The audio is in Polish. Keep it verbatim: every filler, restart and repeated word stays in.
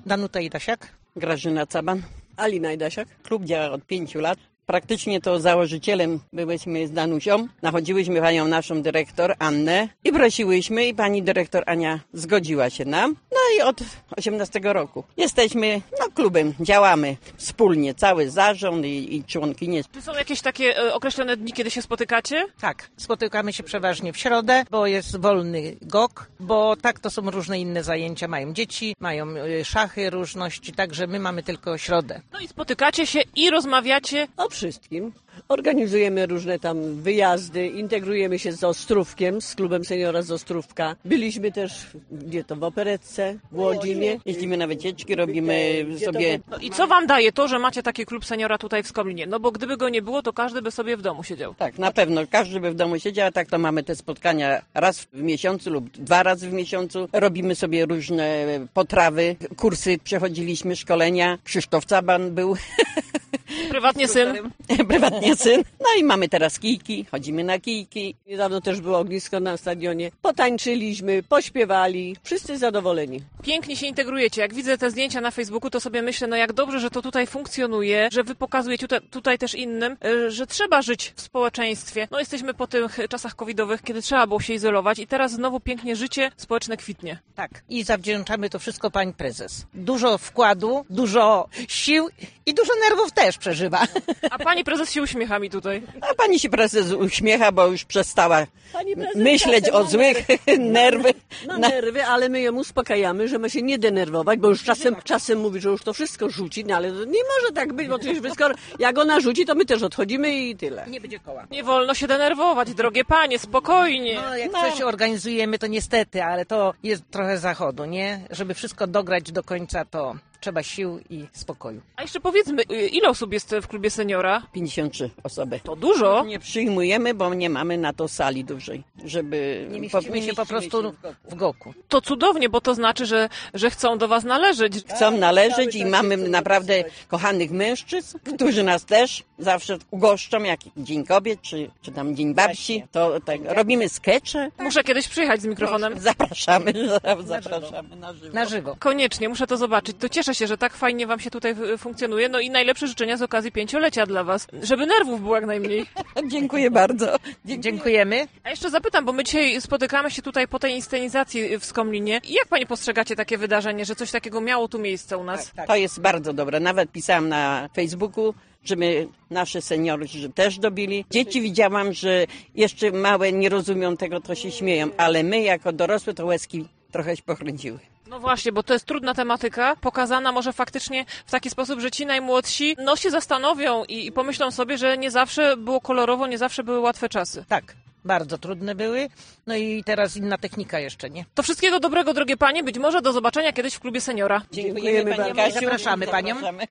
Danuta Idasiak. Grażyna Caban. Alina Idasiak. Klub działa od pięciu lat. Praktycznie to założycielem byłyśmy z Danusią. Nachodziłyśmy panią naszą dyrektor Annę i prosiłyśmy i pani dyrektor Ania zgodziła się nam. No i od osiemnastego roku jesteśmy no, klubem, działamy wspólnie, cały zarząd i, i członkinie. Czy są jakieś takie e, określone dni, kiedy się spotykacie? Tak, spotykamy się przeważnie w środę, bo jest wolny G O K, bo tak to są różne inne zajęcia. Mają dzieci, mają y, szachy różności, także my mamy tylko środę. No i spotykacie się i rozmawiacie. O wszystkim. Organizujemy różne tam wyjazdy, integrujemy się z Ostrówkiem, z klubem seniora z Ostrówka. Byliśmy też gdzie to w Operetce, w Łodzinie. Jeździmy na wycieczki, robimy sobie... No i co wam daje to, że macie taki klub seniora tutaj w Skomlinie? No bo gdyby go nie było, to każdy by sobie w domu siedział. Tak, na pewno. Każdy by w domu siedział, a tak to mamy te spotkania raz w miesiącu lub dwa razy w miesiącu. Robimy sobie różne potrawy, kursy przechodziliśmy, szkolenia. Krzysztof Caban był... Prywatnie syn. Prywatnie syn. No i mamy teraz kijki, chodzimy na kijki. Niedawno też było ognisko na stadionie. Potańczyliśmy, pośpiewali, wszyscy zadowoleni. Pięknie się integrujecie. Jak widzę te zdjęcia na Facebooku, to sobie myślę, no jak dobrze, że to tutaj funkcjonuje, że wy pokazujecie tutaj, tutaj też innym, że trzeba żyć w społeczeństwie. No jesteśmy po tych czasach covidowych, kiedy trzeba było się izolować i teraz znowu pięknie życie społeczne kwitnie. Tak, i zawdzięczamy to wszystko pani prezes. Dużo wkładu, dużo sił i dużo nerwów też przeżywa. A pani prezes się uśmiecha mi tutaj. A pani się prezes uśmiecha, bo już przestała Pani prezes myśleć o złych nerwy. Na nerwy, ale my ją uspokajamy, że ma się nie denerwować, bo już czasem, czasem mówi, że już to wszystko rzuci, no ale to nie może tak być, bo przecież skoro jak ona rzuci, to my też odchodzimy i tyle. Nie będzie koła. Nie wolno się denerwować, drogie panie, spokojnie. No, jak No. coś organizujemy, to niestety, ale to jest trochę zachodu, nie? Żeby wszystko dograć do końca, to trzeba sił i spokoju. A jeszcze powiedzmy, ile osób jest w klubie seniora? pięćdziesiąt trzy osoby. To dużo. Nie przyjmujemy, bo nie mamy na to sali dużej, żeby... Nie mieścimy się po prostu w G O K-u. To cudownie, bo to znaczy, że, że chcą do was należeć. Chcą należeć i mamy naprawdę kochanych mężczyzn, którzy nas też zawsze ugoszczą, jak Dzień Kobiet, czy, czy tam Dzień Babci. To tak, robimy skecze. Muszę kiedyś przyjechać z mikrofonem. Zapraszamy, zapraszamy na żywo. Na żywo. Koniecznie, muszę to zobaczyć. To cieszę się, że tak fajnie wam się tutaj y, funkcjonuje. No i najlepsze życzenia z okazji pięciolecia dla was. Żeby nerwów było jak najmniej. Dziękuję bardzo. Dziękuję. Dziękujemy. A jeszcze zapytam, bo my dzisiaj spotykamy się tutaj po tej inscenizacji w Skomlinie. Jak pani postrzegacie takie wydarzenie, że coś takiego miało tu miejsce u nas? To jest bardzo dobre. Nawet pisałam na Facebooku, żeby nasze seniorzy też dobili. Dzieci widziałam, że jeszcze małe nie rozumią tego, to się śmieją, ale my jako dorosłe to łezki trochę się pokręciły. No właśnie, bo to jest trudna tematyka, pokazana może faktycznie w taki sposób, że ci najmłodsi no się zastanowią i, i pomyślą sobie, że nie zawsze było kolorowo, nie zawsze były łatwe czasy. Tak, bardzo trudne były. No i teraz inna technika jeszcze, nie? To wszystkiego dobrego, drogie panie, być może do zobaczenia kiedyś w klubie seniora. Dziękujemy, Dziękujemy Pani Kasiu. Zapraszamy panią. Zapraszamy.